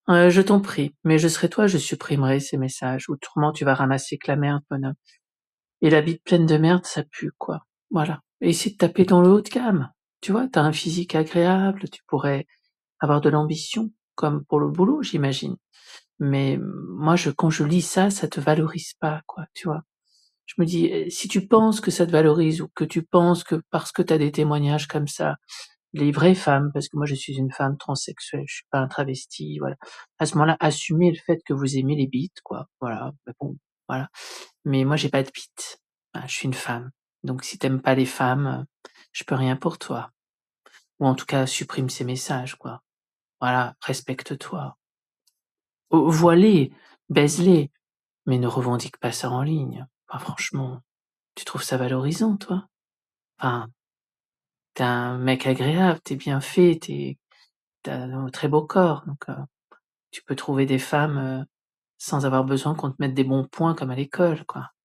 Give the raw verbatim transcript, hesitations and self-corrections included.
Heu, je t'en prie, mais je serais toi, je supprimerais ces messages, autrement tu vas ramasser que la merde, bonhomme. Et la bite pleine de merde, ça pue, quoi. Voilà. Et essaie de taper dans le haut de gamme. Tu vois, tu as un physique agréable, tu pourrais avoir de l'ambition, comme pour le boulot, j'imagine. Mais moi, je quand je lis ça, ça te valorise pas, quoi, tu vois? Je me dis: «Eh, si tu penses que ça te valorise ou que tu penses que parce que tu as des témoignages comme ça, les vraies femmes, parce que moi je suis une femme transsexuelle, je suis pas un travesti, voilà. À ce moment-là, assumez le fait que vous aimez les bites, quoi, voilà, bah bon, voilà. Mais moi j'ai pas de bite, voilà, je suis une femme. Donc si tu aimes pas les femmes, heu, je peux rien pour toi. Ou en tout cas supprime ces messages, quoi. Voilà, respecte-toi. O vois-les, baise-les, mais ne revendique pas ça en ligne. Enfin franchement, tu trouves ça valorisant, toi? Enfin, tu es un mec agréable, tu es bien fait, tu es tu as un très beau corps, donc heu, tu peux trouver des femmes, heu, sans avoir besoin qu'on te mette des bons points comme à l'école, quoi.